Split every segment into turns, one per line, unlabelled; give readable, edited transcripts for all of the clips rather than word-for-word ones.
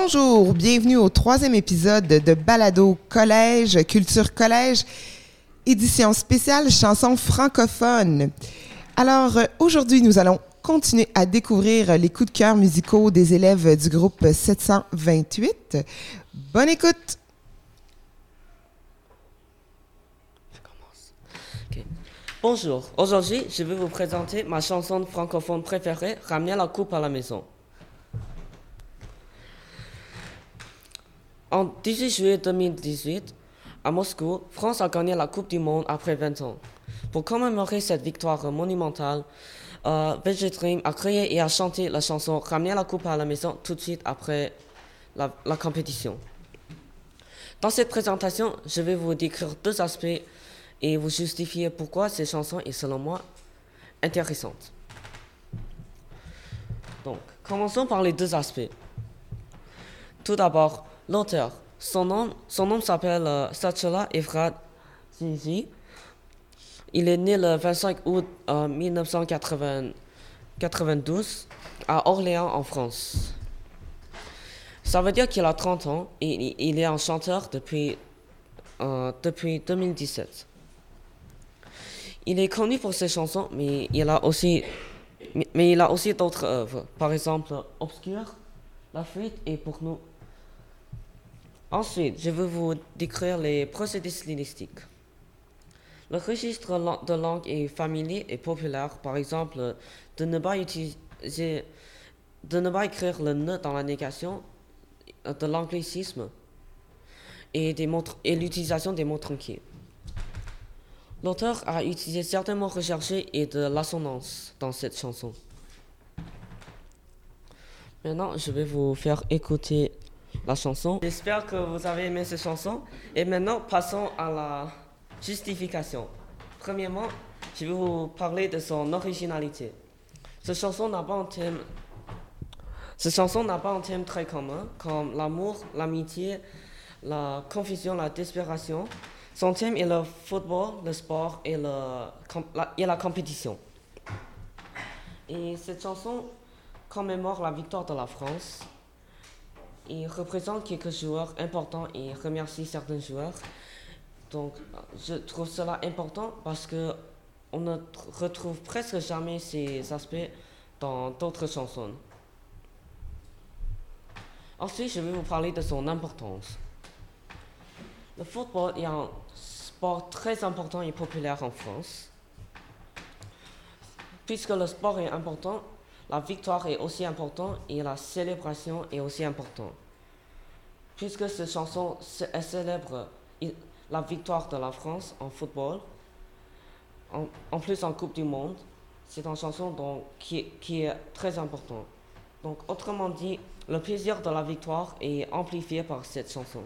Bonjour, bienvenue au 3e épisode de Balado Collège, Culture Collège, édition spéciale chansons francophones. Alors, aujourd'hui, nous allons continuer à découvrir les coups de cœur musicaux des élèves du groupe 728. Bonne écoute!
Okay. Bonjour, aujourd'hui, je vais vous présenter ma chanson francophone préférée, Ramener la coupe à la maison. En 18 juillet 2018, à Moscou, France a gagné la Coupe du Monde après 20 ans. Pour commémorer cette victoire monumentale, VG Dream a créé et a chanté la chanson Ramener la coupe à la maison tout de suite après la compétition. Dans cette présentation, je vais vous décrire deux aspects et vous justifier pourquoi cette chanson est selon moi intéressante. Donc, commençons par les deux aspects. Tout d'abord, l'auteur. Son nom s'appelle Sachola Efrat Zizi. Il est né le 25 août 1992 à Orléans, en France. Ça veut dire qu'il a 30 ans et il est un chanteur depuis 2017. Il est connu pour ses chansons, mais il a aussi d'autres œuvres. Par exemple, Obscur, La Fuite et Pour nous. Ensuite, je vais vous décrire les procédés stylistiques. Le registre de langue est familier et populaire, par exemple, de ne pas écrire le ne dans la négation, de l'anglicisme et l'utilisation des mots tronqués. L'auteur a utilisé certains mots recherchés et de l'assonance dans cette chanson. Maintenant, je vais vous faire écouter la chanson. J'espère que vous avez aimé cette chanson. Et maintenant, passons à la justification. Premièrement, je vais vous parler de son originalité. Cette chanson n'a pas un thème très commun, comme l'amour, l'amitié, la confusion, la desperation. Son thème est le football, le sport et la compétition. Et cette chanson commémore la victoire de la France. Il représente quelques joueurs importants et remercie certains joueurs. Donc, je trouve cela important parce qu'on ne retrouve presque jamais ces aspects dans d'autres chansons. Ensuite, je vais vous parler de son importance. Le football est un sport très important et populaire en France. Puisque le sport est important, la victoire est aussi importante et la célébration est aussi importante. Puisque cette chanson célèbre la victoire de la France en football, en plus en Coupe du Monde, c'est une chanson qui est très importante. Donc, autrement dit, le plaisir de la victoire est amplifié par cette chanson.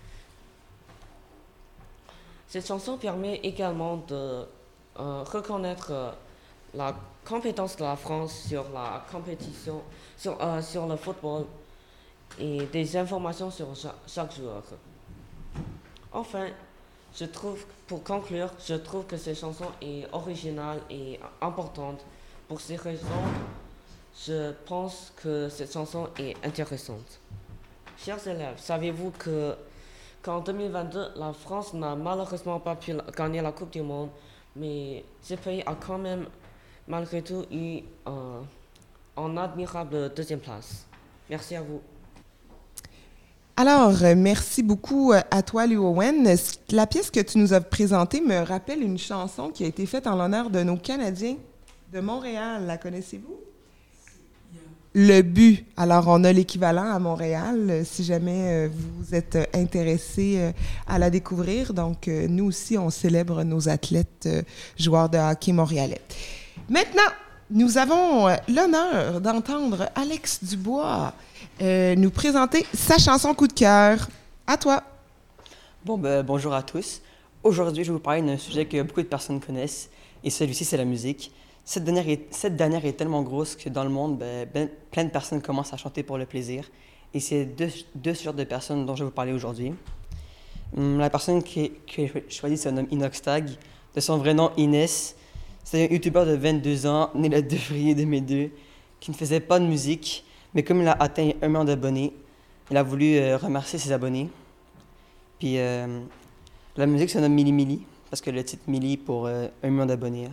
Cette chanson permet également de reconnaître la compétence de la France sur la compétition, sur le football et des informations sur chaque joueur. Enfin, pour conclure, je trouve que cette chanson est originale et importante. Pour ces raisons, je pense que cette chanson est intéressante. Chers élèves, savez-vous qu'en 2022, la France n'a malheureusement pas pu gagner la Coupe du Monde, mais ce pays a quand même malgré tout eu une admirable deuxième place. Merci à vous.
Alors, merci beaucoup à toi, Liu Owen. La pièce que tu nous as présentée me rappelle une chanson qui a été faite en l'honneur de nos Canadiens de Montréal. La connaissez-vous? Le but. Alors, on a l'équivalent à Montréal, si jamais vous êtes intéressé à la découvrir. Donc, nous aussi, on célèbre nos athlètes joueurs de hockey montréalais. Maintenant, nous avons l'honneur d'entendre Alex Dubois nous présenter sa chanson coup de cœur. À toi.
Bonjour à tous. Aujourd'hui, je vais vous parler d'un sujet que beaucoup de personnes connaissent, et celui-ci, c'est la musique. Cette dernière est tellement grosse que dans le monde, plein de personnes commencent à chanter pour le plaisir. Et c'est deux sortes de personnes dont je vais vous parler aujourd'hui. La personne que j'ai choisie se nomme Inoxtag. De son vrai nom, Inès. C'est un youtubeur de 22 ans, né le 2 février 2002, qui ne faisait pas de musique, mais comme il a atteint 1 million d'abonnés, il a voulu remercier ses abonnés. Puis la musique se nomme Mili Mili, parce que le titre Mili pour 1 million d'abonnés.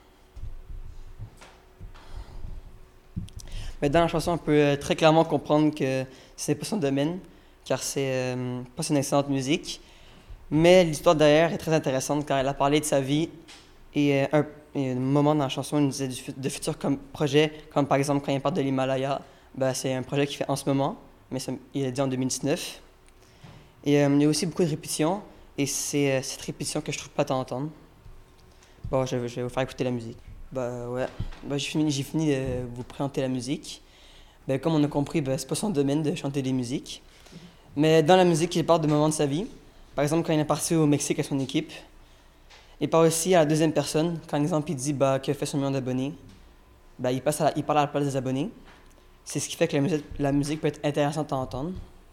Mais dans la chanson, on peut très clairement comprendre que ce n'est pas son domaine, car c'est pas une excellente musique. Mais l'histoire derrière est très intéressante, car elle a parlé de sa vie et un moment dans la chanson, il nous disait de futurs projets, comme par exemple quand il parle de l'Himalaya, c'est un projet qu'il fait en ce moment, mais il a dit en 2019. Et il y a aussi beaucoup de répétitions, et c'est cette répétition que je trouve plate à entendre. Bon, je vais vous faire écouter la musique. J'ai fini de vous présenter la musique. Comme on a compris, c'est pas son domaine de chanter des musiques. Mais dans la musique, il parle de moments de sa vie. Par exemple, quand il est parti au Mexique avec son équipe. Il parle aussi à la deuxième personne. Quand, par exemple, il dit qu'il a fait son million d'abonnés, il parle à la place des abonnés. C'est ce qui fait que la musique peut être intéressante à entendre.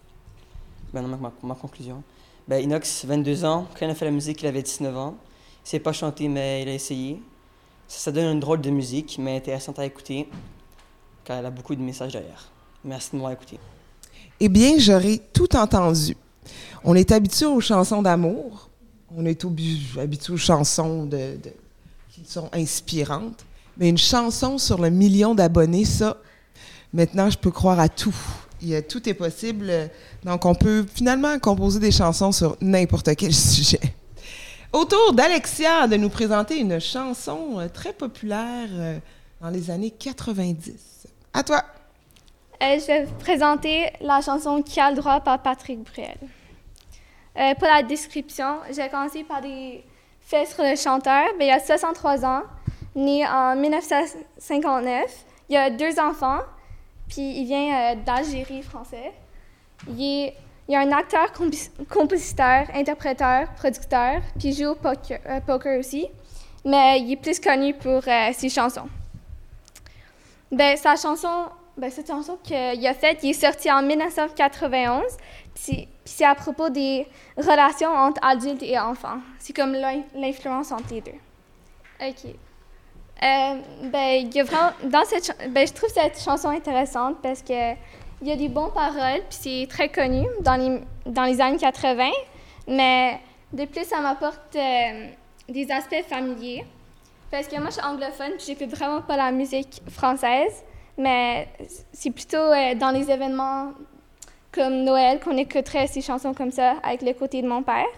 Ma conclusion. Inox, 22 ans. Quand il a fait la musique, il avait 19 ans. Il ne sait pas chanter, mais il a essayé. Ça donne une drôle de musique, mais intéressante à écouter, car elle a beaucoup de messages derrière. Merci de m'avoir écouté.
Eh bien, j'aurais tout entendu. On est habitué aux chansons d'amour. On est habitué aux chansons qui sont inspirantes. Mais une chanson sur le 1 million d'abonnés, ça, maintenant, je peux croire à tout. Tout est possible. Donc, on peut finalement composer des chansons sur n'importe quel sujet. Autour d'Alexia de nous présenter une chanson très populaire dans les années 90. À toi!
Je vais vous présenter la chanson Qui a le droit par Patrick Bruel. Pour la description, je vais commencer par des faits sur le chanteur. Il a 63 ans, né en 1959. Il a 2 enfants, puis il vient d'Algérie français. Il est un acteur, compositeur, interpréteur, producteur, puis il joue au poker aussi. Mais il est plus connu pour ses chansons. Cette chanson qu'il a faite, il est sortie en 1991. Puis c'est à propos des relations entre adultes et enfants. C'est comme l'influence entre les deux. OK. Il y a vraiment, je trouve cette chanson intéressante parce que il y a des bonnes paroles, puis c'est très connu dans les années 80. Mais de plus, ça m'apporte des aspects familiers. Parce que moi, je suis anglophone, puis j'écoute vraiment pas la musique française. Mais c'est plutôt dans les événements comme Noël qu'on écouterait ces chansons comme ça avec le côté de mon père.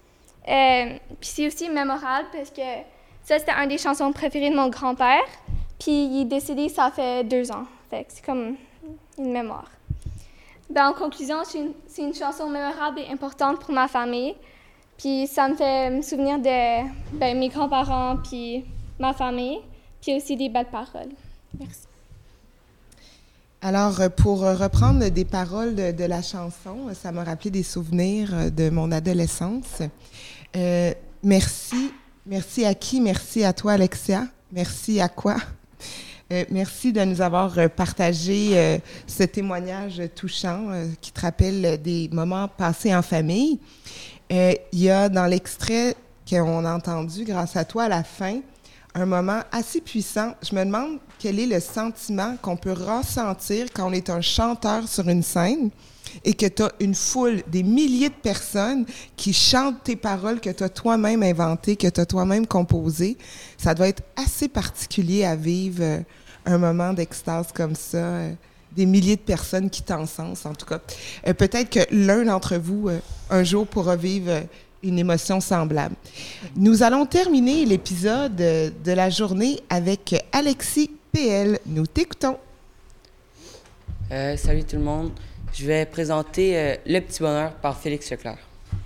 Puis c'est aussi mémorable parce que ça, c'était une des chansons préférées de mon grand-père. Puis il est décédé, ça fait 2 ans. Fait que c'est comme une mémoire. En conclusion, c'est une chanson mémorable et importante pour ma famille. Puis ça me fait me souvenir de mes grands-parents, puis ma famille, puis aussi des belles paroles. Merci.
Alors, pour reprendre des paroles de la chanson, ça m'a rappelé des souvenirs de mon adolescence. Merci. Merci à qui? Merci à toi, Alexia. Merci à quoi? Merci de nous avoir partagé ce témoignage touchant qui te rappelle des moments passés en famille. Il y a dans l'extrait qu'on a entendu grâce à toi à la fin, un moment assez puissant. Je me demande quel est le sentiment qu'on peut ressentir quand on est un chanteur sur une scène et que tu as une foule, des milliers de personnes qui chantent tes paroles que tu as toi-même inventées, que tu as toi-même composées. Ça doit être assez particulier à vivre un moment d'extase comme ça, des milliers de personnes qui t'encensent, en tout cas. Peut-être que l'un d'entre vous, un jour, pourra vivre une émotion semblable. Nous allons terminer l'épisode de la journée avec Alexis PL. Nous t'écoutons.
Salut tout le monde. Je vais présenter Le Petit Bonheur par Félix Leclerc.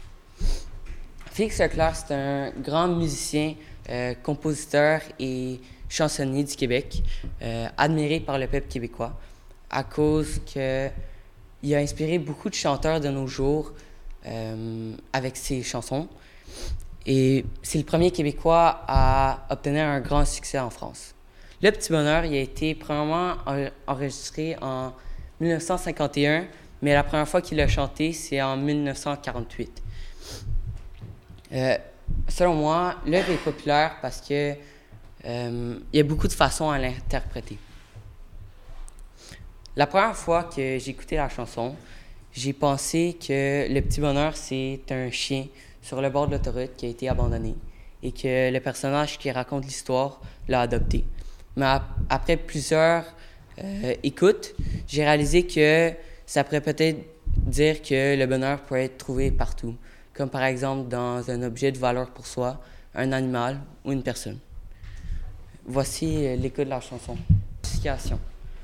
Félix Leclerc, c'est un grand musicien, compositeur et chansonnier du Québec, admiré par le peuple québécois à cause qu'il a inspiré beaucoup de chanteurs de nos jours avec ses chansons. Et c'est le premier Québécois à obtenir un grand succès en France. Le Petit Bonheur, il a été premièrement enregistré en 1951, mais la première fois qu'il l'a chanté, c'est en 1948. Selon moi, l'œuvre est populaire parce que il y a beaucoup de façons à l'interpréter. La première fois que j'ai écouté la chanson,
j'ai pensé que le petit bonheur, c'est un chien sur le bord de l'autoroute qui a été abandonné et que le personnage qui raconte l'histoire l'a adopté. Mais après plusieurs écoutes, j'ai réalisé que ça pourrait peut-être dire que le bonheur peut être trouvé partout, comme par exemple dans un objet de valeur pour soi, un animal ou une personne. Voici l'écoute de la chanson. Explication.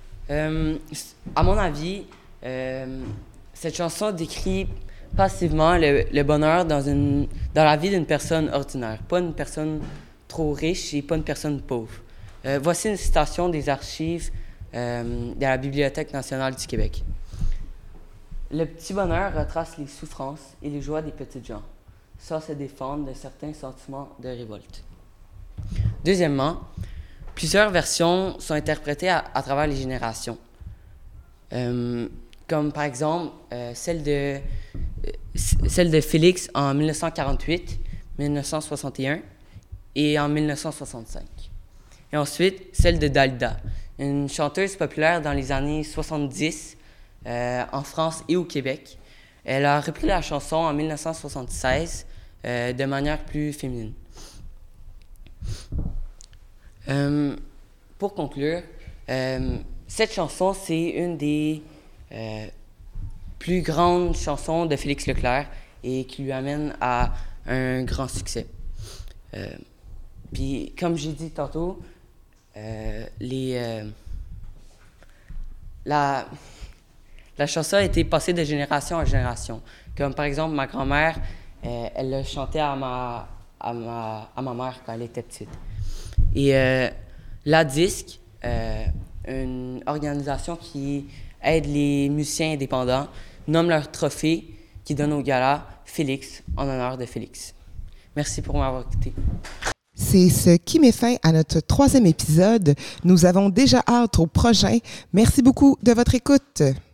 À mon avis, cette chanson décrit passivement le bonheur dans la vie d'une personne ordinaire, pas une personne trop riche et pas une personne pauvre. Voici une citation des archives de la Bibliothèque nationale du Québec. Le petit bonheur retrace les souffrances et les joies des petites gens, sans se défendre de certains sentiments de révolte. Deuxièmement, plusieurs versions sont interprétées à travers les générations, comme par exemple celle de Félix en 1948, 1961 et en 1965. Et ensuite, celle de Dalida, une chanteuse populaire dans les années 70 en France et au Québec. Elle a repris la chanson en 1976 de manière plus féminine. Pour conclure, cette chanson, c'est une des plus grandes chansons de Félix Leclerc et qui lui amène à un grand succès. Puis, comme j'ai dit tantôt, la chanson a été passée de génération en génération. Comme par exemple, ma grand-mère, elle le chantait à ma mère quand elle était petite. Et la Disque, une organisation qui aide les musiciens indépendants, nomme leur trophée qui donne au gala Félix en honneur de Félix. Merci pour m'avoir écouté.
C'est ce qui met fin à notre 3e épisode. Nous avons déjà hâte au prochain. Merci beaucoup de votre écoute.